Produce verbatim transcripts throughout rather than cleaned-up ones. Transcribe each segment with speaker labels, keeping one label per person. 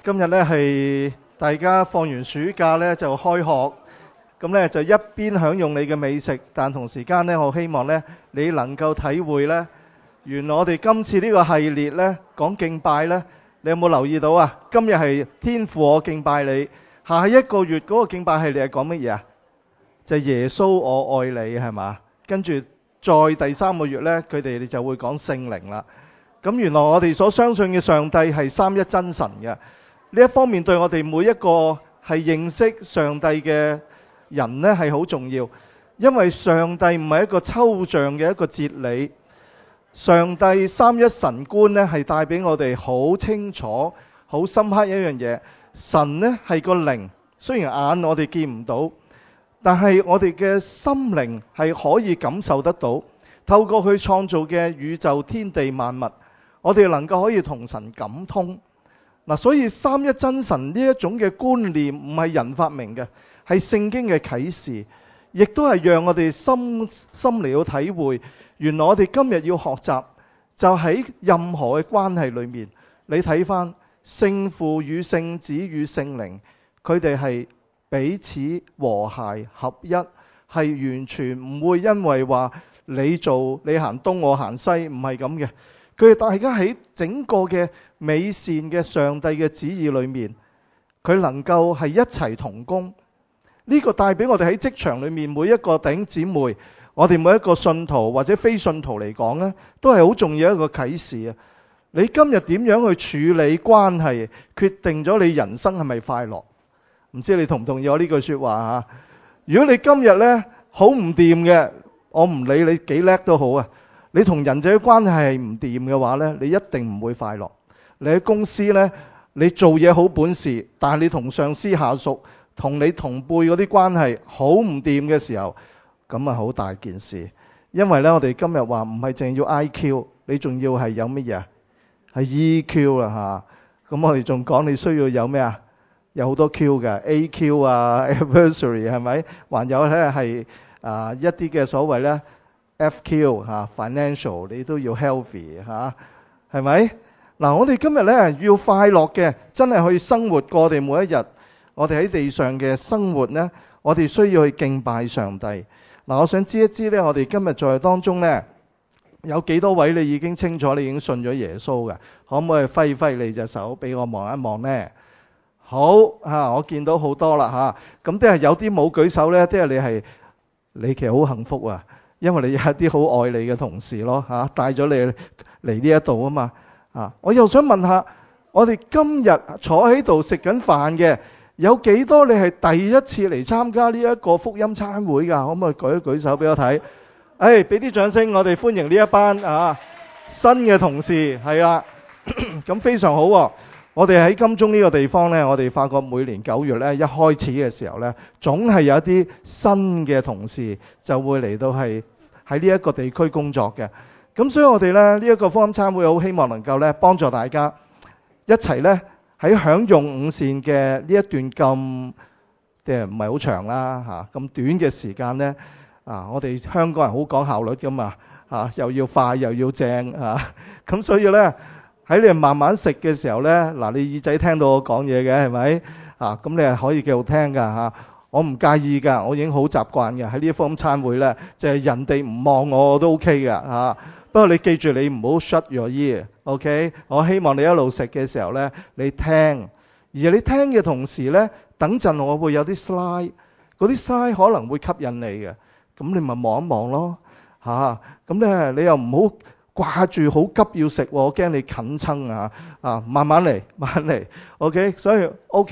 Speaker 1: 今日咧係大家放完暑假咧就開學，咁咧就一邊享用你嘅美食，但同時間咧我希望咧你能夠體會咧，原來我哋今次呢個系列咧講敬拜咧，你有冇留意到啊？今日係天父我敬拜你，下一個月嗰個敬拜系列係講乜嘢啊？就係耶穌我愛你，係嘛？跟住再第三個月咧，佢哋就會講聖靈啦。咁原來我哋所相信嘅上帝係三一真神嘅，呢一方面對我哋每一個係認識上帝嘅人呢係好重要，因為上帝唔係一個抽象嘅一個哲理，上帝三一神觀呢係帶俾我哋好清楚、好深刻一樣嘢。神呢係個靈，雖然眼我哋見唔到，但係我哋嘅心靈係可以感受得到，透過佢創造嘅宇宙天地萬物，我哋能夠可以同神感通嗱，所以三一真神呢一種嘅觀念唔係人發明嘅，係聖經嘅啟示，亦都係讓我哋心心嚟到體會，原來我哋今日要學習就喺任何嘅關係裏面，你睇翻聖父與聖子與聖靈，佢哋係彼此和諧合一，係完全唔會因為話你做你行東我行西，唔係咁嘅。佢哋大家喺整個嘅美善嘅上帝嘅旨意裏面，佢能夠係一齊同工。呢個帶俾我哋喺職場裏面每一個弟兄姊妹，我哋每一個信徒或者非信徒嚟講呢，都係好重要一個啟示啊！你今日點樣去處理關係，決定咗你人生係咪快樂？唔知你同唔同意我呢句說話啊？如果你今日呢好唔掂嘅，我唔理你幾叻都好啊，你同人際嘅關係係唔掂嘅話呢，你一定唔會快樂。你喺公司呢，你做嘢好本事，但係你同上司下屬、同你同輩嗰啲關係好唔掂嘅時候，咁啊好大件事。因為呢，我哋今日話唔係淨要 I Q， 你仲要係有乜嘢？係 E Q 啦吓。咁我哋仲講你需要有咩啊？有好多 Q 嘅 A Q 啊 ，anniversary 係咪？還有咧係啊一啲嘅所謂咧 F Q 吓、啊、financial 你都要 healthy 吓、啊，係咪？嗱，我哋今日咧要快樂嘅，真係去生活過我哋每一日，我哋喺地上嘅生活咧，我哋需要去敬拜上帝。嗱，我想知一知咧，我哋今日在當中咧有幾多位你已經清楚，你已經信咗耶穌嘅？可唔可以揮揮你隻手俾我望一望呢？好吓，我見到好多啦吓，咁即係有啲冇舉手呢，即係你係你其實好幸福啊，因為你有一啲好愛你嘅同事咯吓，帶咗你嚟呢一度啊嘛啊！我又想問下，我哋今日坐喺度食緊飯嘅，有幾多你係第一次嚟參加呢一個福音餐會噶？可唔可以舉一舉手俾我睇？誒，俾啲掌聲，我哋歡迎呢一班啊新嘅同事，係啦，咁非常好喎。我哋喺金鐘呢個地方呢，我哋發覺每年九月呢，一開始嘅時候呢，總係有一啲新嘅同事就會嚟到係喺呢一個地區工作嘅。咁所以我哋呢，呢一個福音餐會好希望能夠呢幫助大家一齊呢喺享用午膳嘅呢一段咁即係唔係好長啦嚇，咁短嘅時間呢，啊，我哋香港人好講效率㗎嘛嚇，又要快又要正嚇，咁所以呢。喺你慢慢食嘅時候呢，嗱，你耳仔聽到我講嘢嘅係咪啊？咁你係可以繼續聽㗎嚇，我唔介意㗎，我已經好習慣嘅。喺呢一方餐會呢，就係人哋唔望我我都 OK 㗎嚇。不過你記住，你唔好 shut your ear，OK？我希望你一路食嘅時候呢，你聽，而你聽嘅同時呢，等陣我會有啲 slide，嗰啲 slide 可能會吸引你嘅，咁你咪望一望咯嚇。咁咧你又唔好掛住好急要食，我驚你近親啊！啊，慢慢嚟，慢慢嚟 ，OK。所以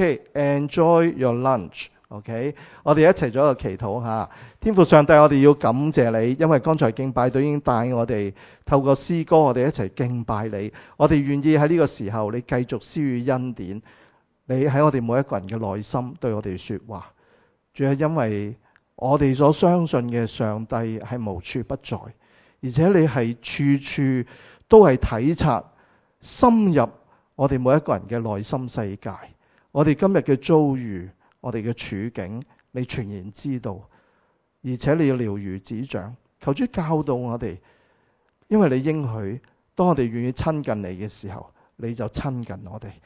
Speaker 1: OK，enjoy your lunch，OK。我哋一齊做一個祈禱嚇。天父上帝，我哋要感謝你，因為剛才敬拜隊已經帶我哋透過詩歌，我哋一齊敬拜你。我哋願意喺呢個時候，你繼續施予恩典，你喺我哋每一個人嘅內心對我哋說話。主要係因為我哋所相信嘅上帝係無處不在。而且你係處處都係體察深入我哋每一個人嘅內心世界，我哋今日嘅遭遇，我哋嘅處境，你全然知道，而且你要了如指掌。求主教導我哋，因為你應許，當我哋願意親近你嘅時候，你就親近我哋。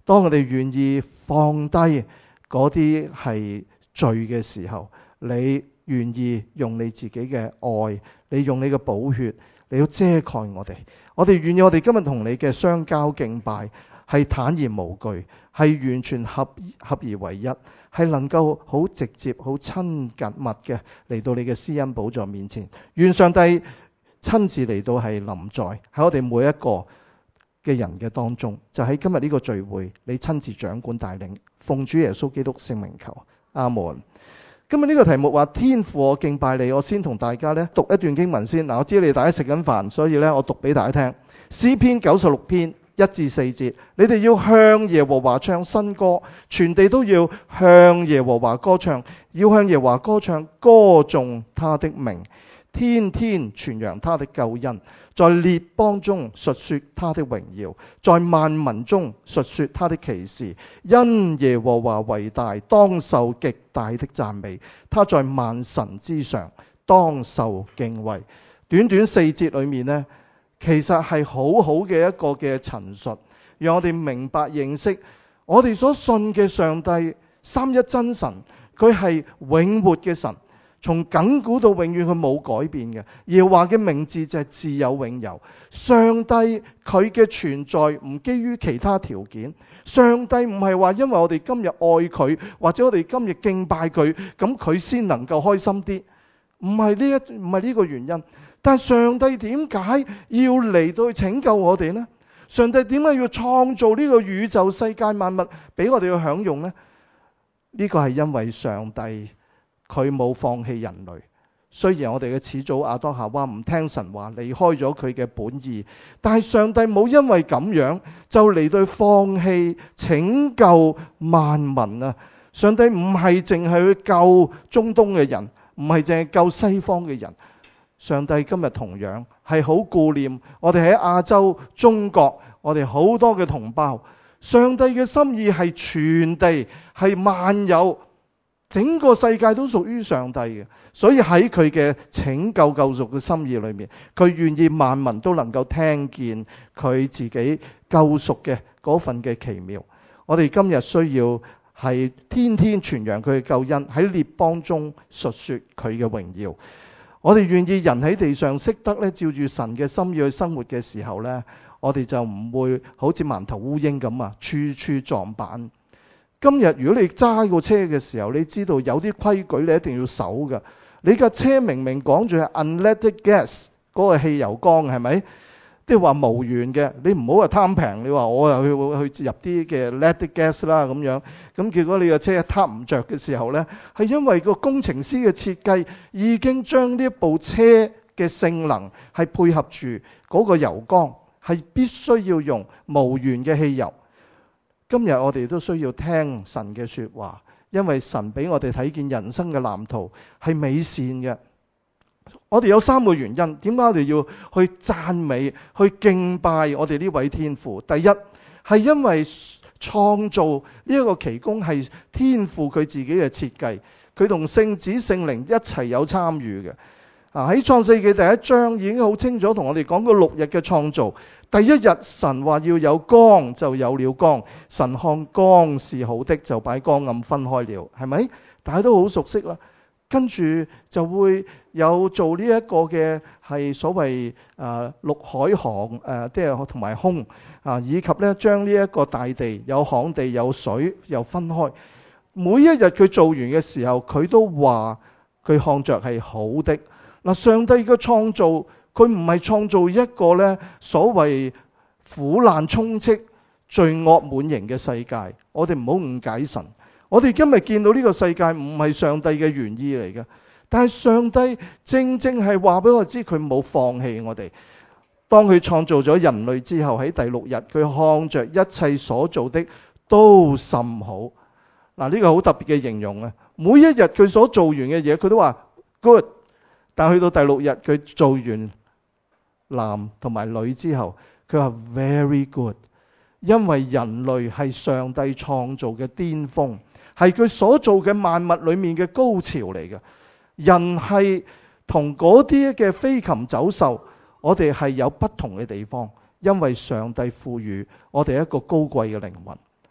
Speaker 1: 當我哋願意放低嗰啲係罪嘅時候，你願意用你自己嘅愛，你用你嘅寶血，你要遮蓋我哋。我哋願意我哋今日同你嘅相交敬拜係坦然無懼，係完全合合而為一，係能夠好直接、好親近密嘅嚟到你嘅施恩寶座面前。願上帝親自嚟到係臨在喺我哋每一個嘅人嘅當中，就喺今日呢個聚會，你親自掌管帶領，奉主耶穌基督聖名求，阿門。今日呢個題目話天父我敬拜你，我先同大家咧讀一段經文先。嗱，我知你大家食緊飯，所以咧我讀俾大家聽。詩篇九十六篇一至四節，你哋要向耶和華唱新歌，全地都要向耶和華歌唱，要向耶和華歌唱，歌頌他的名，天天傳揚他的救恩，在列邦中述說他的榮耀，在萬民中述說他的奇事。因耶和華為大，當受極大的讚美，他在萬神之上，當受敬畏。短短四節裏面呢，其實係好好嘅一個嘅陳述，讓我哋明白認識我哋所信嘅上帝三一真神，佢係永活嘅神，從亙古到永遠佢冇改變嘅。耶和華嘅名字就係自有永有。上帝佢嘅存在唔基於其他條件，上帝唔係話因為我哋今日愛佢，或者我哋今日敬拜佢，咁佢先能夠開心啲，唔係呢一唔係呢個原因。但係上帝點解要嚟到去拯救我哋呢？上帝點解要創造呢個宇宙世界萬物俾我哋去享用呢？呢個係因為上帝佢冇放棄人類。雖然我哋嘅始祖亞當夏娃唔聽神話，離開咗佢嘅本意，但係上帝冇因為咁樣就嚟到放棄拯救萬民啊！上帝唔係淨係去救中東嘅人，唔係淨係救西方嘅人。上帝今日同樣係好顧念我哋喺亞洲、中國，我哋好多嘅同胞。上帝嘅心意係全地，係萬有，整個世界都屬於上帝嘅。所以喺佢嘅拯救救贖嘅心意裏面，佢願意萬民都能夠聽見佢自己救贖嘅嗰份嘅奇妙。我哋今日需要係天天傳揚佢嘅救恩，喺列邦中述說佢嘅榮耀。我哋願意人喺地上識得咧，照住神嘅心意去生活嘅時候呢，我哋就唔會好似盲頭烏蠅咁啊，處處撞板。今日如果你揸個車嘅時候，你知道有啲規矩你一定要守㗎。你架車明明講住係 unleaded gas 嗰個汽油缸，係咪？即係話無鉛嘅，你唔好話貪平，你話我又去去入啲嘅 leaded gas 啦咁樣，咁結果你個車一撻唔着嘅時候呢，係因為個工程師嘅設計已經將呢部車嘅性能係配合住嗰個油缸，係必須要用無鉛嘅汽油。今日我哋都需要聽神嘅說話，因為神俾我哋睇見人生嘅藍圖係美善嘅。我哋有三個原因，點解我哋要去讚美、去敬拜我哋呢位天父？第一係因為創造呢一個奇工係天父佢自己嘅設計，佢同聖子聖靈一齊有參與嘅。啊，喺創世記第一章已經好清楚同我哋講過六日嘅創造。第一日神話要有光，就有了光。神看光是好的，就把光暗分開了，係咪？大家都好熟悉啦。跟住就會有做呢一個嘅係所謂誒陸海航誒，即係同埋空啊，以及咧將呢一個大地有旱地有水又分開。每一日佢做完嘅時候，佢都話佢看着係好的。嗱，上帝嘅創造，佢唔係創造一個咧所謂苦難充斥、罪惡滿盈嘅世界。我哋唔好誤解神。我哋今日見到呢個世界唔係上帝嘅原意嚟嘅，但係上帝正正係話俾我知佢冇放棄我哋。當佢創造咗人類之後，喺第六日佢看着一切所做的都甚好。嗱，呢個好特別嘅形容啊！每一日佢所做完嘅嘢，佢都話 good， 但去到第六日佢做完男同埋女之後，佢話 very good， 因為人類係上帝創造嘅巔峰。係佢所做嘅萬物裏面嘅高潮嚟嘅。人係同嗰啲嘅飛禽走獸，我哋係有不同嘅地方，因為上帝賦予我哋一個高貴嘅靈魂。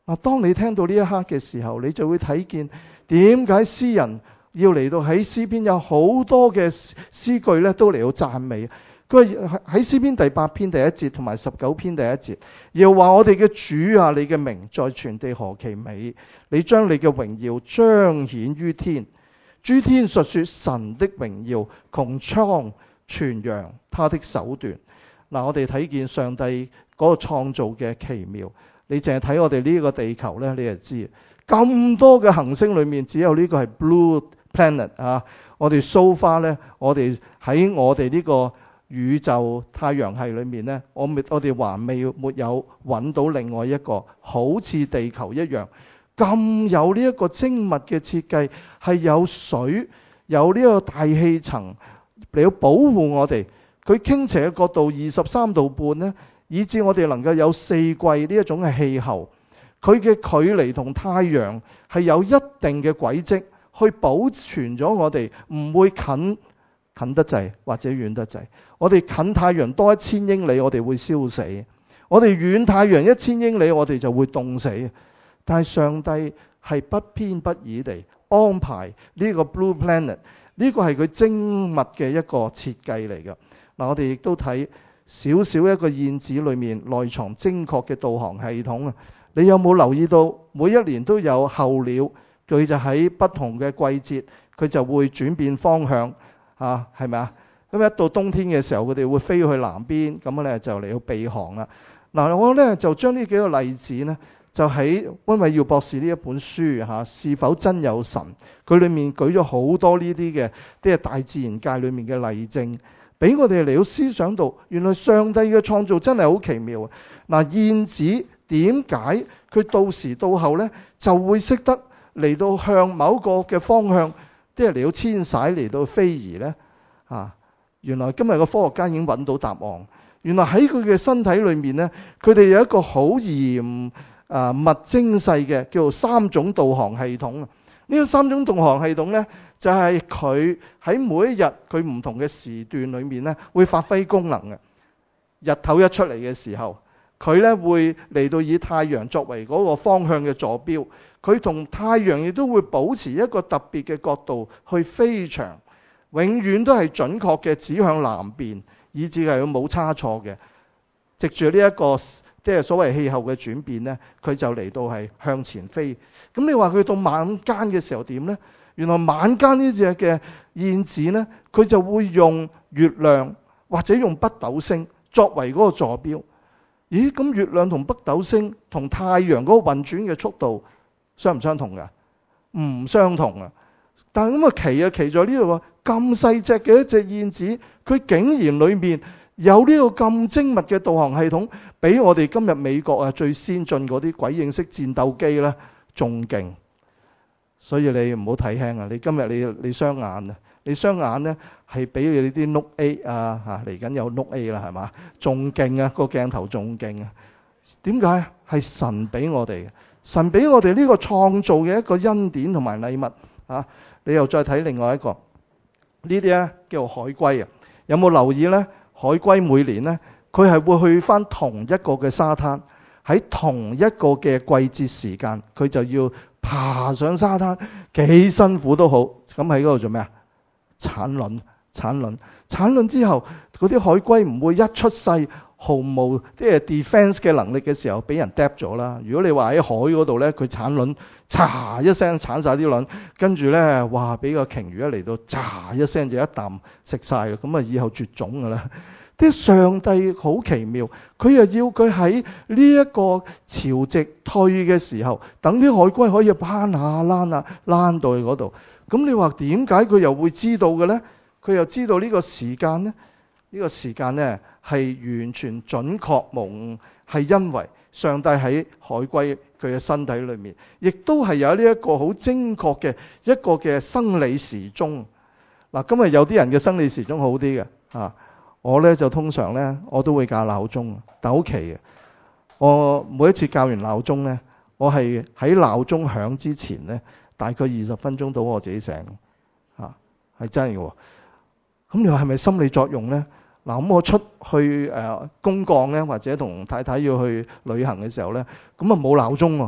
Speaker 1: 嗱，當你聽到呢一刻嘅時候，你就會睇見點解詩人要嚟到喺詩篇有好多嘅詩句咧，都嚟到讚美。佢話喺詩篇第八篇第一節同埋十九篇第一節，又話我哋嘅主啊，你嘅名在全地何其美，你將你嘅榮耀彰顯於天，諸天述說神的榮耀，穹蒼傳揚他的手段。嗱，我哋睇見上帝嗰個創造嘅奇妙。你淨係睇我哋呢個地球呢，你就知咁多嘅行星裏面，只有呢個係 blue planet 啊！我哋 so far 呢，我哋喺我哋呢個宇宙太陽系裏面呢，我未我哋還未沒有揾到另外一個好似地球一樣咁有呢一個精密嘅設計，係有水，有呢個大氣層嚟到保護我哋。佢傾斜嘅角度二十三度半呢，以致我哋能夠有四季呢一種嘅氣候。佢嘅距離同太陽係有一定嘅軌跡，去保存咗我哋唔會近近得滯或者遠得滯。我哋近太陽多一千英里，我哋會燒死；我哋遠太陽一千英里，我哋就會凍死。但係上帝係不偏不倚地安排呢個 Blue Planet， 呢個係佢精密嘅一個設計嚟嘅。嗱，我哋亦都睇少少一個燕子裏面內藏精確嘅導航系統啊！你有冇留意到每一年都有候鳥，佢就喺不同嘅季節，佢就會轉變方向啊，係咪啊？咁一到冬天嘅時候，佢哋會飛去南邊，咁咧就嚟到避寒啦。嗱，我咧就將呢幾個例子呢，就喺溫偉耀博士呢一本書嚇、啊，是否真有神？佢裏面舉咗好多呢啲嘅，啲係大自然界裏面嘅例證。俾我哋嚟到思想到，原來上帝嘅創造真係好奇妙啊！嗱，燕子點解佢到時到後呢就會識得嚟到向某個嘅方向，即係嚟到遷徙嚟到飛移呢？啊，原來今日個科學家已經揾到答案。原來喺佢嘅身體裏面呢，佢哋有一個好嚴啊密精細嘅叫做三種導航系統啊！呢個三種導航系統呢，就係佢喺每一日佢唔同嘅時段裏面呢，會發揮功能嘅。日頭一出嚟嘅時候，佢呢會嚟到以太陽作為嗰個方向嘅坐標，佢同太陽亦都會保持一個特別嘅角度去飛翔，永遠都係準確嘅指向南邊，以至係冇差錯嘅。藉住呢一個即係所謂氣候嘅轉變呢，佢就嚟到係向前飛。咁你話佢到晚間嘅時候點呢？原來晚間呢隻嘅燕子呢，佢就會用月亮或者用北斗星作為嗰個坐標。咦？咁月亮同北斗星同太陽嗰個運轉嘅速度相唔相同㗎？唔相同啊！但係咁啊奇啊奇在呢度喎，咁細隻嘅一隻燕子，佢竟然裏面有呢個咁精密嘅導航系統，比我哋今日美國啊最先進嗰啲鬼影式戰鬥機呢仲勁。所以你唔好睇輕啊！你今日你你雙眼啊，你雙眼呢係比你啲 Note A 啊嚇嚟緊有 Note A 啦，係嘛？仲勁啊！個鏡頭仲勁啊！點解？係神俾我哋嘅，神俾我哋呢個創造嘅一個恩典同埋禮物啊！你又再睇另外一個呢啲咧叫做海龜啊！有冇留意呢？海龜每年呢，佢係會去返同一個嘅沙灘，喺同一個嘅季節時間，佢就要爬上沙灘，幾辛苦都好。咁喺嗰度做咩啊？產卵，產卵，產卵之後，嗰啲海龜唔會一出世毫無即係 defense 嘅能力嘅時候，俾人嗒咗啦。如果你話喺海嗰度呢，佢產卵，嚓一聲產晒啲卵，跟住呢，哇！俾個鯨魚一嚟到，嚓一聲就一啖食晒嘅，咁啊以後絕種噶啦。啲上帝好奇妙，佢又要佢喺呢一個潮汐退嘅時候，等啲海龜可以攀下躝下躝到去嗰度。咁你話點解佢又會知道嘅呢？佢又知道呢個時間呢？呢個時間呢係完全準確無誤，係因為上帝喺海龜佢嘅身體裏面，亦都係有呢一個好精確嘅一個嘅生理時鐘。嗱，今日有啲人嘅生理時鐘好啲嘅啊。我呢就通常呢，我都會校鬧鐘，但好奇嘅。我每一次校完鬧鐘呢，我係喺鬧鐘響之前呢，大概二十分鐘到我自己醒，嚇係真嘅喎。咁你話係咪心理作用呢？嗱，咁我出去誒公幹呢，或者同太太要去旅行嘅時候呢，咁啊冇鬧鐘喎，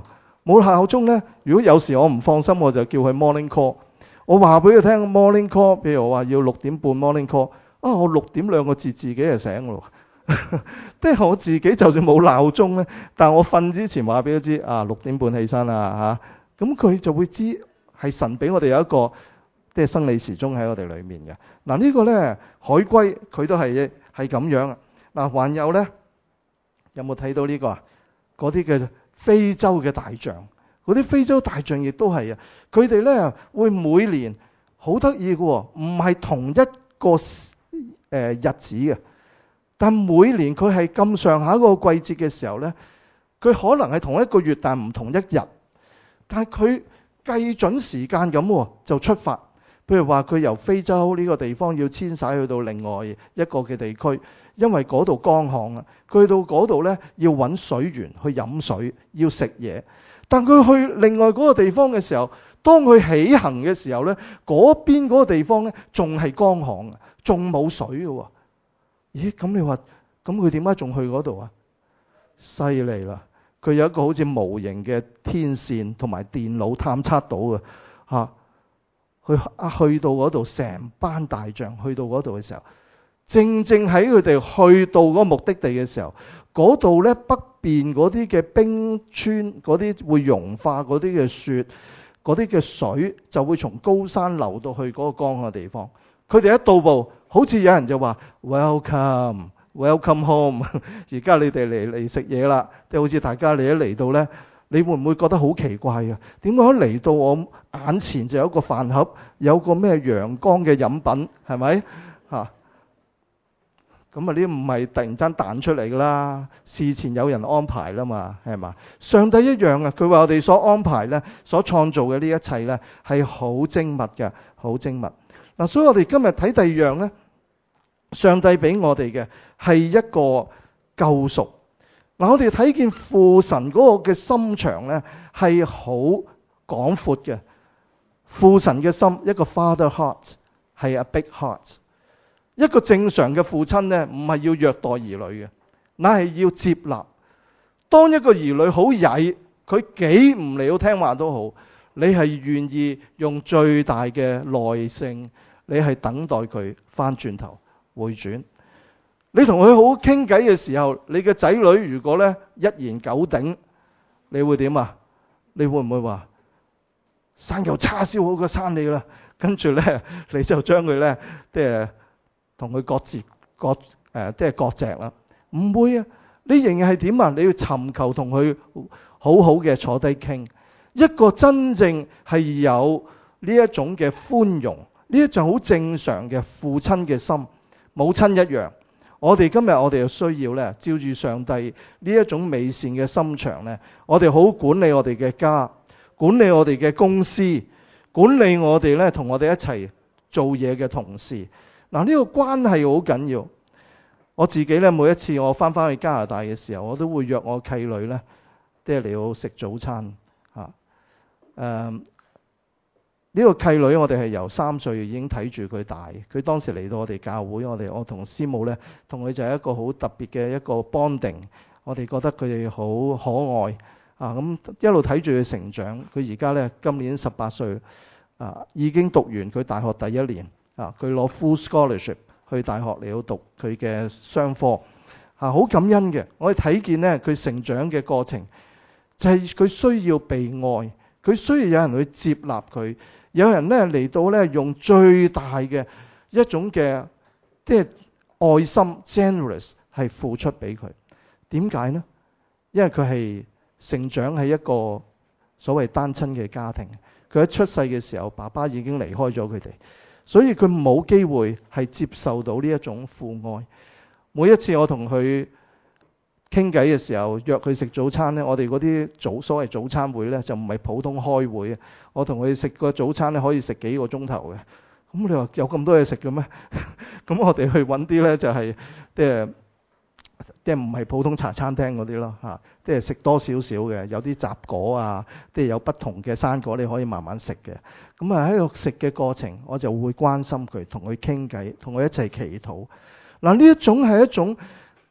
Speaker 1: 冇鬧鐘呢，如果有時我唔放心，我就叫佢 morning call。我話俾佢聽 morning call， 譬如我話要六點半 morning call， 啊我六點兩個字自己就醒咯。即係我自己就算冇鬧鐘呢，但我瞓之前話俾佢知啊六點半起身啦嚇，咁、啊、佢就會知係神俾我哋有一個即係生理時鐘喺我哋裏面嘅。嗱、啊這個、呢個咧海龜佢都係係咁樣啊。嗱還有呢，有冇睇到呢、這個啊？嗰啲嘅非洲嘅大象，嗰啲非洲大象亦都係啊，佢哋呢會每年好得意嘅喎，唔係同一個誒、呃、日子嘅。但每年佢係咁上下一個季節嘅時候呢，佢可能係同一個月，但唔同一日。但係佢計準時間咁就出發。譬如話佢由非洲呢個地方要遷徙去到另外一個嘅地區，因為嗰度乾旱啊。佢去到嗰度呢，要揾水源去飲水，要食嘢。但佢去另外嗰個地方嘅時候，當佢起行嘅時候呢，嗰邊嗰個地方呢，仲係乾旱啊，仲冇水嘅喎。咦，咁你話，咁佢點解仲去嗰度啊？犀利啦！佢有一個好似無形嘅天線同埋電腦探測到嘅嚇，去去到嗰度，成班大象去到嗰度嘅時候，正正喺佢哋去到嗰個目的地嘅時候，嗰度呢北邊嗰啲嘅冰川，嗰啲會融化嗰啲嘅雪，嗰啲嘅水就會從高山流到去嗰個乾嘅地方。佢哋一到步，好似有人就話 Welcome, Welcome home。而家你哋嚟嚟食嘢啦，即係好似大家你一嚟到呢，你會唔會覺得好奇怪啊？點解嚟到我眼前就有一個飯盒，有個咩陽光嘅飲品，係咪嚇？咁啊呢唔係突然間彈出嚟噶啦，事前有人安排啦嘛，係嘛？上帝一樣啊，佢話我哋所安排呢，所創造嘅呢一切呢，係好精密嘅，好精密。嗱，所以我哋今日睇第二樣呢，上帝俾我哋嘅係一個救贖。嗱，我哋睇見父神嗰個嘅心腸呢，係好廣闊嘅。父神嘅心，一個 father heart 係 a big heart。一個正常嘅父親呢，唔係要虐待兒女嘅，乃係要接納。當一個兒女好曳，佢幾唔嚟到聽話都好，你係願意用最大嘅耐性，你係等待佢翻轉頭回轉。你同佢好傾偈嘅時候，你嘅仔女如果呢一言九鼎，你會點啊？你會唔會話生嚿叉燒好過生你啦？跟住呢，你就將佢呢，即係同佢割截割誒，即係割席啦？唔會啊！你仍然係點啊？你要尋求同佢好好嘅坐低傾，一個真正係有呢一種嘅寬容，呢一種好正常嘅父親嘅心，母親一樣。我哋今日我哋又需要咧，照住上帝呢一種美善嘅心腸咧，我哋好管理我哋嘅家，管理我哋嘅公司，管理我哋咧同我哋一齊做嘢嘅同事。嗱，呢個關係好緊要。我自己咧，每一次我翻返去加拿大嘅時候，我都會約我契女咧，即係嚟到食早餐嚇。誒、啊，呢、這個契女我哋係由三歲已經睇住佢大。佢當時嚟到我哋教會，我哋我同師母咧，同佢就係一個好特別嘅一個 bonding。我哋覺得佢哋好可愛啊！咁一路睇住佢成長。佢而家咧今年十八歲啊，已經讀完佢大學第一年啊，佢攞 full scholarship。去大學嚟到讀佢嘅商科，嚇好感恩嘅。我哋睇見呢，佢成長嘅過程，就係佢需要被愛，佢需要有人去接納佢，有人呢嚟到呢，用最大嘅一種嘅即係愛心 generous 係付出俾佢。點解呢？因為佢係成長喺一個所謂單親嘅家庭，佢一出世嘅時候，爸爸已經離開咗佢哋。所以佢冇機會係接受到呢一種父愛。每一次我同佢傾偈嘅時候，約佢食早餐呢，我哋嗰啲早所謂早餐會呢，就唔係普通開會。我同佢食個早餐呢，可以食幾個鐘頭嘅。咁你話有咁多嘢食嘅咩？咁我哋去揾啲呢，就係即係即係唔係普通茶餐廳嗰啲咯嚇，即係食多少少嘅，有啲雜果啊，即係有不同嘅生果你可以慢慢食嘅。咁啊喺度食嘅過程，我就會關心佢，同佢傾偈，同佢一齊祈禱。嗱，呢一種係一種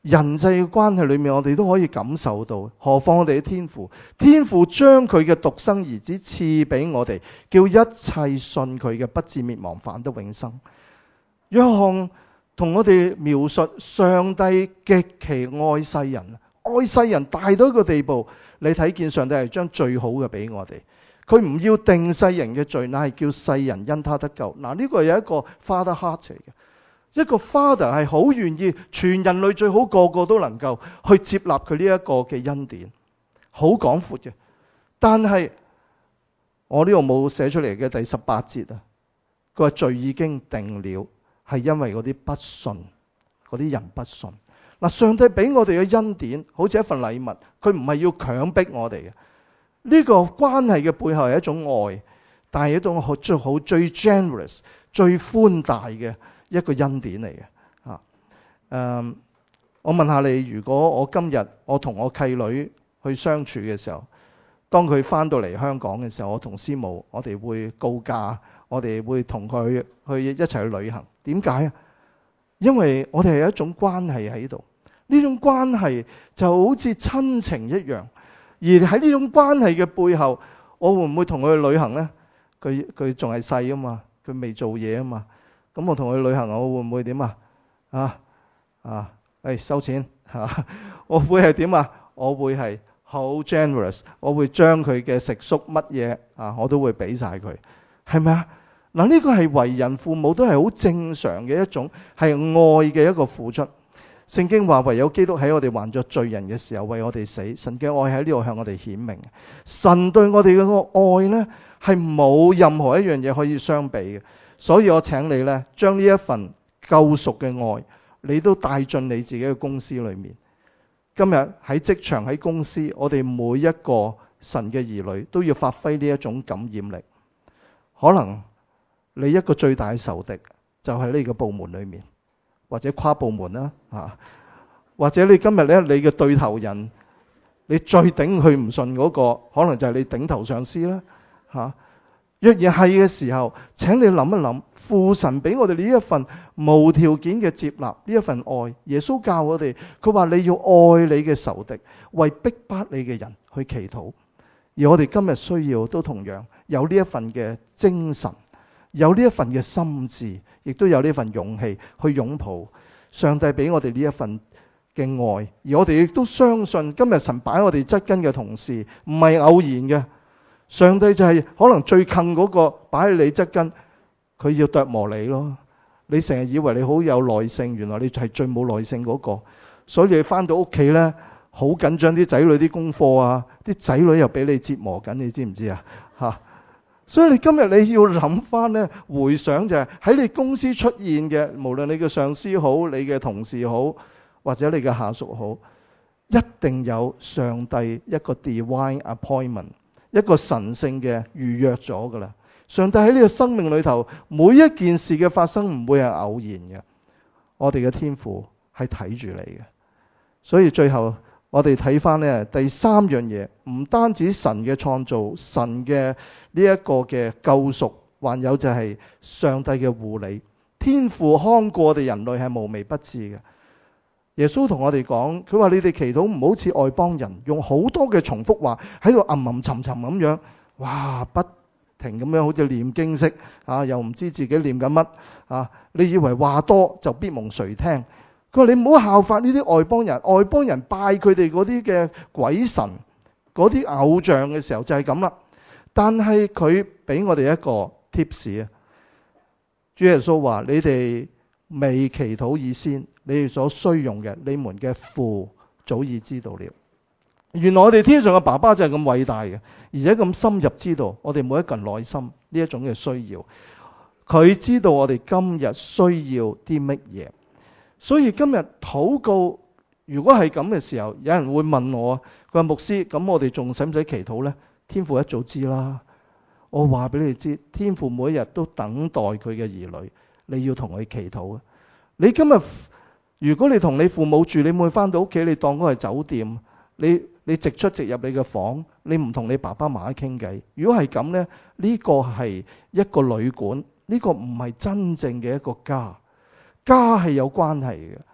Speaker 1: 人際嘅關係裏面，我哋都可以感受到。何況我哋嘅天父，天父將佢嘅獨生兒子賜俾我哋，叫一切信佢嘅不至滅亡，反得永生。約翰同我哋描述上帝極其愛世人，愛世人大到一個地步，你睇見上帝係將最好嘅俾我哋。佢唔要定世人嘅罪，乃係叫世人因他得救。嗱，呢個有一個 Father Heart 嚟嘅。一個 Father 係好願意全人類最好個個都能夠去接納佢呢一個嘅恩典，好廣闊嘅。但係我呢度冇寫出嚟嘅第十八節啊，佢話罪已經定了，係因為嗰啲不信，嗰啲人不信。嗱，上帝俾我哋嘅恩典好似一份禮物，佢唔係要強迫我哋嘅。呢個關係嘅背後係一種愛，但係一種好最好最 generous 最寬大嘅一個恩典嚟嘅。啊，誒，我問下你，如果我今日我同我契女去相處嘅時候，當佢翻到嚟香港嘅時候，我同師母我哋會告假，我哋會同佢去一齊去旅行。點解啊？因為我哋係有一種關係喺度，呢種關係就好似親情一樣。而喺呢種關係嘅背後，我會唔會同佢去旅行呢？佢佢仲係細啊嘛，佢未做嘢啊嘛。咁我同佢去旅行，我會唔會點啊？啊啊，誒收錢嚇！我會係點啊？我會係好 generous，我會將佢嘅食宿乜嘢啊，我都會俾晒佢，係咪啊？嗱，呢個係為人父母都係好正常嘅一種係愛嘅一個付出。聖經話唯有基督喺我哋還作罪人嘅時候為我哋死，神嘅愛喺呢度向我哋顯明。神對我哋嘅愛呢係冇任何一樣嘢可以相比嘅，所以我請你呢將呢一份救贖嘅愛，你都帶進你自己嘅公司裏面。今日喺職場喺公司，我哋每一個神嘅兒女都要發揮呢一種感染力。可能你一個最大嘅仇敵就喺呢個部門裏面。或者跨部門啦，啊，或者你今日咧，你嘅對頭人，你最頂佢唔順嗰個，可能就係你頂頭上司啦，吓、啊。若然係嘅時候，請你諗一諗，父神俾我哋呢一份無條件嘅接納，呢一份愛。耶穌教我哋，佢話你要愛你嘅仇敵，為逼迫你嘅人去祈禱。而我哋今日需要都同樣有呢一份嘅精神。有呢一份嘅心志，亦都有呢份勇氣去擁抱上帝俾我哋呢一份嘅愛。而我哋亦都相信今日神擺我哋側跟嘅同事唔係偶然嘅，上帝就係可能最近嗰個擺喺你側跟，佢要琢磨你咯。你成日以為你好有耐性，原來你係最冇耐性嗰個，所以你翻到屋企呢，好緊張啲仔女啲功課啊，啲仔女又俾你折磨緊，你知唔知啊？吓！所以你今日你要諗翻呢，回想就係喺你公司出現嘅，無論你嘅上司好，你嘅同事好，或者你嘅下屬好，一定有上帝一個 divine appointment， 一個神聖嘅預約咗噶啦。上帝喺呢個生命裏頭，每一件事嘅發生唔會係偶然嘅，我哋嘅天父係睇住你嘅。所以最後我哋睇翻呢第三樣嘢，唔單止神嘅創造，神嘅呢一個嘅救贖，還有就係上帝嘅護理。天父看顧我哋人類係無微不至嘅。耶穌同我哋講，佢話你哋祈禱唔好似外邦人，用好多嘅重複話喺度吟吟沉沉咁樣，哇，不停咁樣好似念經式啊，又唔知自己念緊乜啊？你以為話多就必蒙垂聽？佢話你唔好效法呢啲外邦人，外邦人拜佢哋嗰啲嘅鬼神、嗰啲偶像嘅時候就係咁啦。但係佢俾我哋一個 tips 啊，主耶穌話：你哋未祈禱以先，你哋所需用嘅，你們嘅父早已知道了。原來我哋天上嘅爸爸就係咁偉大嘅，而且咁深入知道我哋每一個人內心呢一種嘅需要。佢知道我哋今日需要啲乜嘢。所以今日禱告，如果係咁嘅時候，有人會問我，佢話牧師，咁我哋仲使唔使祈禱呢？天父一早知啦。我話俾你知，天父每一日都等待佢嘅兒女，你要同佢祈禱。你今日如果你同你父母住，你每翻到屋企，你當嗰係酒店，你你直出直入你嘅房，你唔同你爸爸媽媽傾偈。如果係咁呢，呢個係一個旅館，呢個唔係真正嘅一個家。家係有關係嘅，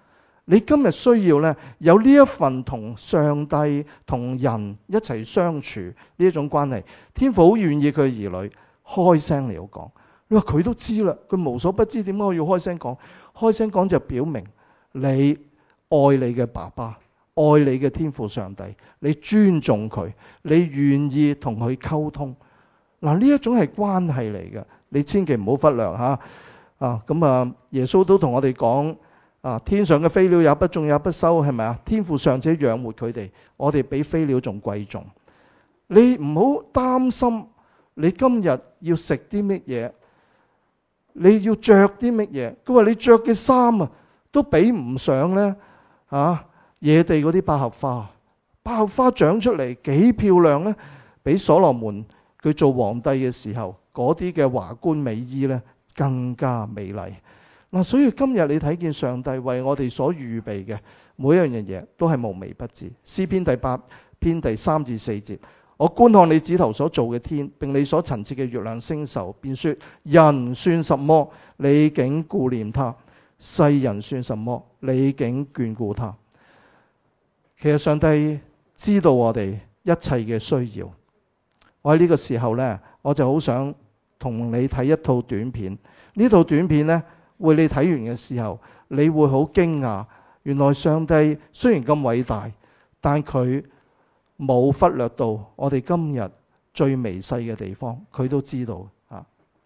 Speaker 1: 你今日需要呢，有呢一份同上帝同人一齊相處呢一種關係。天父好願意佢兒女開聲嚟講。你話佢都知啦，佢無所不知，點解我要開聲講？開聲講就表明你愛你嘅爸爸，愛你嘅天父上帝，你尊重佢，你願意同佢溝通。嗱，呢一種係關係嚟嘅，你千祈唔好忽略吓。啊，咁啊，耶穌都同我哋講啊，天上嘅飛鳥也不種也不收，係咪啊？天父尚且養活佢哋，我哋比飛鳥仲貴重。你唔好擔心，你今日要食啲乜嘢？你要着啲乜嘢？佢話你着嘅衫啊，都比唔上呢啊野地嗰啲百合花。百合花長出嚟幾漂亮呢？比所羅門佢做皇帝嘅時候嗰啲嘅華冠美衣呢更加美麗。嗱、啊，所以今日你睇見上帝為我哋所預備嘅每一樣嘢都係無微不至。詩篇第八篇第三至四節。我觀看你指頭所造嘅天，並你所陳設嘅月亮星宿，便說：人算什麼？你竟顧念他；世人算什麼？你竟眷顧他。其實上帝知道我哋一切嘅需要。我喺呢個時候呢，我就好想同你睇一套短片。呢套短片呢，會你睇完嘅時候，你會好驚訝，原來上帝雖然咁偉大，但佢冇忽略到我哋今日最微細嘅地方，佢都知道啊。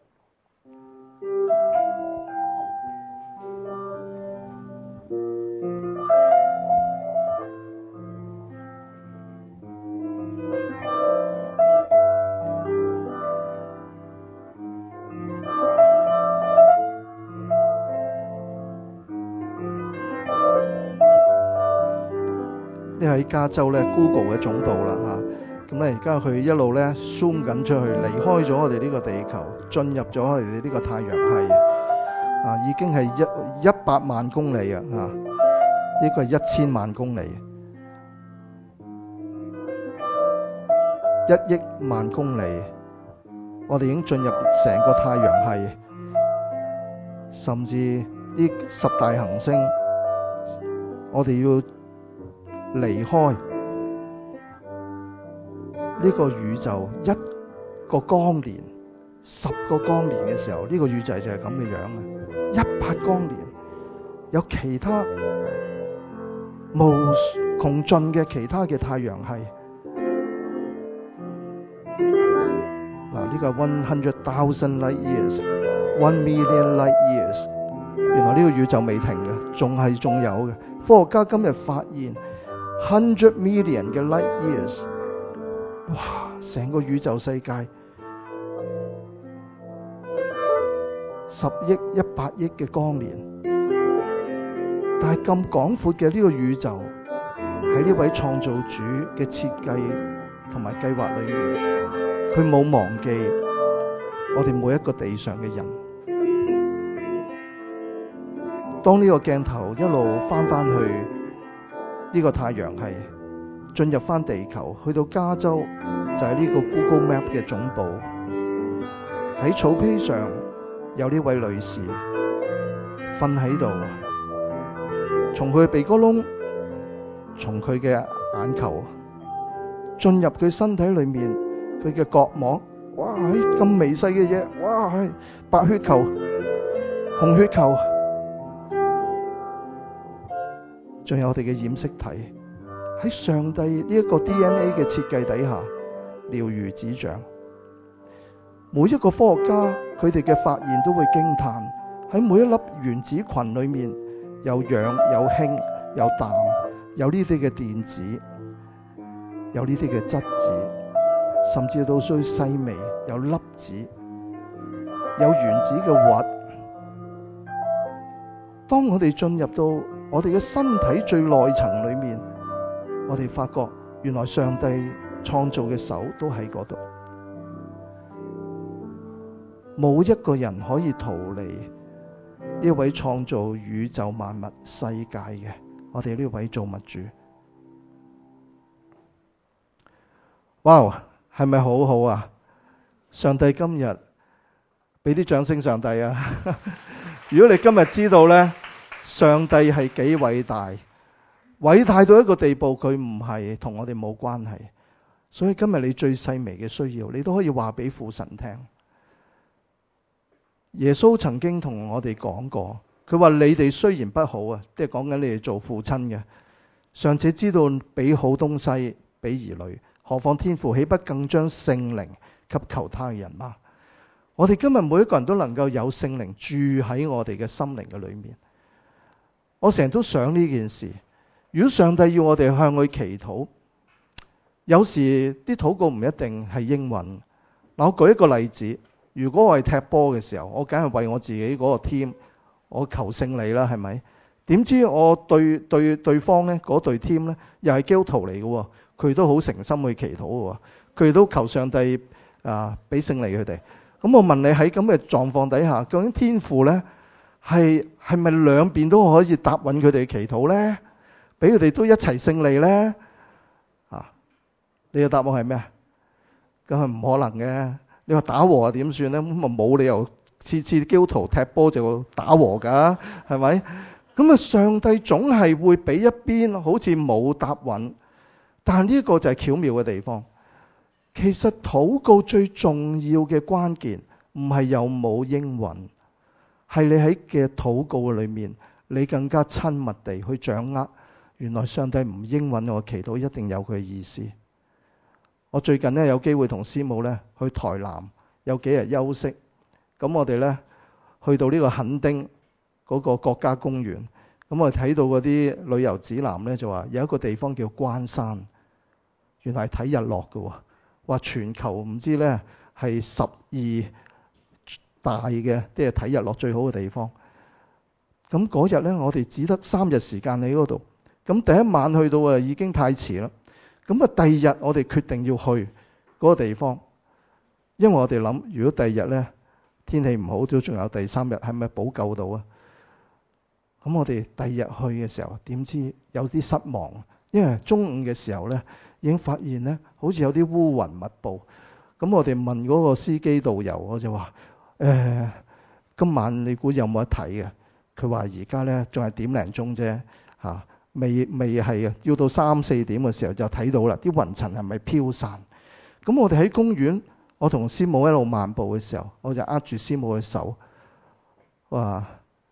Speaker 1: 呢喺加州咧 Google 嘅總部啦嚇，咁咧而家佢一路咧 zoom 緊出去，離開咗我哋呢個地球，進入咗我哋呢個太陽系啊，已經係一一百萬公里啊嚇，呢個係一千萬公里，一億萬公里，我哋已經進入成個太陽系，甚至呢十大行星，我哋要離開呢個宇宙一個光年、十個光年嘅時候，呢個宇宙就係咁嘅樣嘅。一百光年有其他無窮盡嘅其他嘅太陽系。嗱，呢個 one hundred thousand light years，one million light years。原來呢個宇宙未停嘅，仲係仲有嘅。科學家今日發現hundred million 嘅 light years， 哇！成個宇宙世界十億、一百億嘅光年，但係咁廣闊嘅呢個宇宙，喺呢位創造主嘅設計同埋計劃裏面，佢冇忘記我哋每一個地上嘅人。當呢個鏡頭一路翻翻去呢個太陽系，進入翻地球，去到加州就係呢個 Google Map 嘅總部。喺草皮上有呢位女士瞓喺度，從佢嘅鼻哥窿，從佢嘅眼球進入佢身體裏面，佢嘅角膜，哇！咁微細嘅嘢，哇！白血球、紅血球。仲有我哋嘅染色體，喺上帝呢一個 D N A 嘅設計底下，了如指掌。每一個科學家佢哋嘅發現都會驚嘆，喺每一粒原子群裏面有氧、有氫、有氮，有呢啲嘅電子，有呢啲嘅質子，甚至到最細微有粒子，有原子嘅核。當我哋進入到我哋嘅身體最內層裏面，我哋發覺原來上帝創造嘅手都喺嗰度，冇一個人可以逃離呢位創造宇宙萬物世界嘅我哋呢位造物主。哇，係咪好好啊？上帝今日俾啲掌聲上帝啊！如果你今日知道呢， 上帝係幾偉大，偉大到一個地步，佢唔係同我哋冇關係。所以今日你最細微嘅需要，你都可以話俾父神聽。耶穌曾經同我哋講過，佢話你哋雖然不好啊，即係講緊你哋做父親嘅，尚且知道俾好東西俾兒女，何況天父豈不更將聖靈給求他嘅人嗎？我哋今日每一個人都能夠有聖靈住喺我哋嘅心靈嘅裏面。我成日都想呢件事，如果上帝要我哋向佢祈禱，有時啲禱告唔一定係應允。嗱，我舉一個例子，如果我係踢波嘅時候，我梗係為我自己嗰個 team，我求勝利啦，係咪？點知我對對對方呢嗰隊 team 呢，又係基督徒嚟嘅，佢都好誠心去祈禱嘅，佢都求上帝啊俾勝利佢哋。咁我問你，喺咁嘅狀況底下，究竟天父呢係係咪兩邊都可以答允佢哋祈禱呢？俾佢哋都一齊勝利呢？啊，你嘅答案係咩啊？咁係唔可能嘅。你話打和啊點算呢？咁啊冇理由次次基督徒踢波就打和噶，係咪？咁啊上帝總係會俾一邊好似冇答允，但呢個就係巧妙嘅地方。其實禱告最重要嘅關鍵唔係有冇應允，係你喺嘅禱告裏面，你更加親密地去掌握，原來上帝唔應允我祈禱一定有佢嘅意思。我最近呢，有機會同師母呢去台南，有幾日休息，咁我哋呢去到呢個墾丁嗰個國家公園，咁我睇到嗰啲旅遊指南呢，就話有一個地方叫關山，原來係睇日落嘅喎。話全球唔知呢係十二大嘅，即係睇日落最好嘅地方。咁嗰日呢，我哋只得三日時間喺嗰度。咁第一晚去到啊，已經太遲啦。咁啊，第二日我哋決定要去嗰個地方，因為我哋諗，如果第二日呢天氣唔好，都仲有第三日，係咪補救到啊？咁我哋第二日去嘅時候，點知有啲失望，因為中午嘅時候呢，已經發現呢好似有啲烏雲密布。咁我哋問嗰個司機導遊，我就話：誒、呃，今晚你估有冇得睇嘅？佢話而家呢仲係點零鐘啫，嚇，未未係啊，要到三四點嘅時候就睇到啦。啲雲層係咪飄散？咁我哋喺公園，我同師母一路漫步嘅時候，我就握住師母嘅手，話：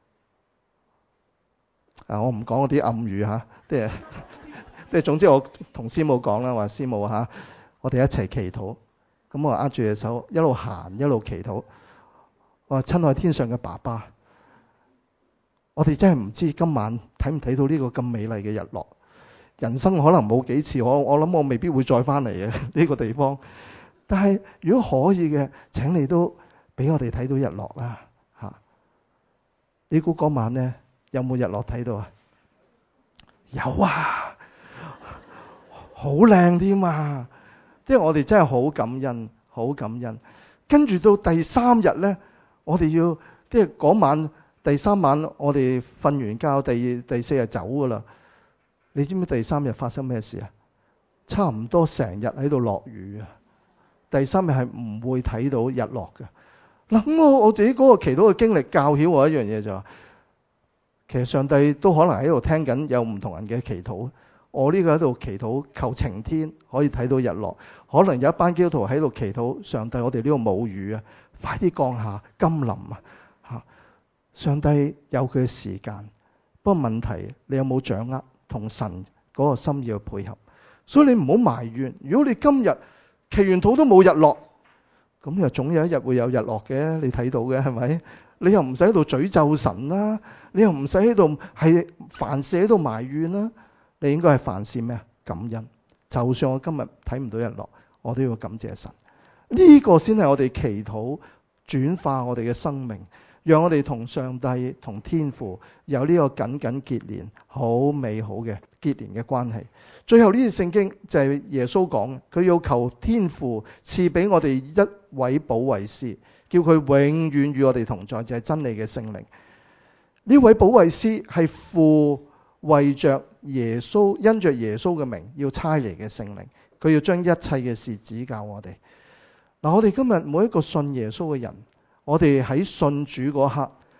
Speaker 1: 啊，我唔講嗰啲暗語嚇，即係即係總之我同師母講啦，話師母嚇，我哋一齊祈禱。咁我握住隻手，一路行一路祈禱。我話：親愛天上嘅爸爸，我哋真係唔知今晚睇唔睇到呢個咁美麗嘅日落。人生可能冇幾次，我我諗我未必會再翻嚟嘅呢個地方。但係如果可以嘅，請你都俾我哋睇到日落啦嚇。你估嗰晚呢有冇日落睇到啊？有啊，好靚添啊！即係我哋真係好感恩，好感恩。跟住到第三日呢，我哋要即係嗰晚第三晚，我哋瞓完覺，第第四日走噶啦。你知唔知第三日發生咩事啊？差唔多成日喺度落雨啊！第三日係唔會睇到日落嘅。嗱，咁我我自己嗰個祈禱嘅經歷教曉我一樣嘢就係，其實上帝都可能喺度聽緊有唔同人嘅祈禱。我呢個喺度祈禱求晴天可以睇到日落，可能有一班基督徒喺度祈禱上帝，我哋呢度冇雨啊，快啲降下甘霖啊！吓，上帝有佢嘅時間，不過問題你有冇掌握同神嗰個心意去配合？所以你唔好埋怨，如果你今日祈完禱都冇日落，咁又總有一日會有日落嘅，你睇到嘅係咪？你又唔使喺度詛咒神啦，你又唔使喺度係凡事喺度埋怨啦。你應該係凡事咩啊？感恩。就算我今日睇唔到日落，我都要感謝神。呢個先係我哋祈禱轉化我哋嘅生命，讓我哋同上帝同天父有呢個緊緊結連、好美好嘅結連嘅關係。最後呢段聖經就係耶穌講，佢要求天父賜俾我哋一位保惠師，叫佢永遠與我哋同在，就係真理嘅聖靈。呢位保惠師係父為着耶穌，因着耶穌嘅名要差嚟嘅聖靈，佢要將一切嘅事指教我哋。嗱，我哋今日每一個信耶穌嘅人，我哋喺信主嗰刻，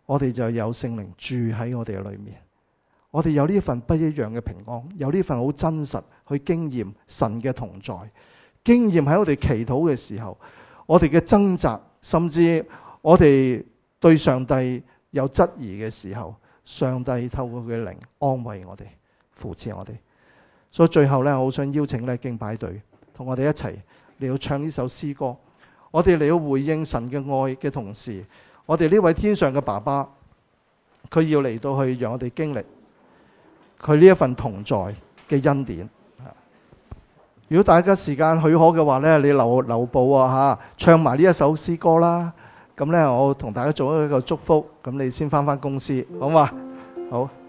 Speaker 1: 我哋就有聖靈住喺我哋嘅裏面。我哋有呢份不一樣嘅平安，有呢份好真實去經驗神嘅同在，經驗喺我哋祈禱嘅時候，我哋嘅掙扎，甚至我哋對上帝有質疑嘅時候，上帝透過佢嘅靈安慰我哋，扶持我哋。所以最後呢，我好想邀請呢敬拜隊同我哋一齊嚟到唱呢首詩歌。我哋嚟到回應神嘅愛嘅同時，我哋呢位天上嘅爸爸，佢要嚟到去讓我哋經歷佢呢一份同在嘅恩典。如果大家時間許可嘅話呢，你留留步啊吓，唱埋呢一首詩歌啦。咁呢，我同大家做一個祝福，咁你先翻翻公司，好嘛？好。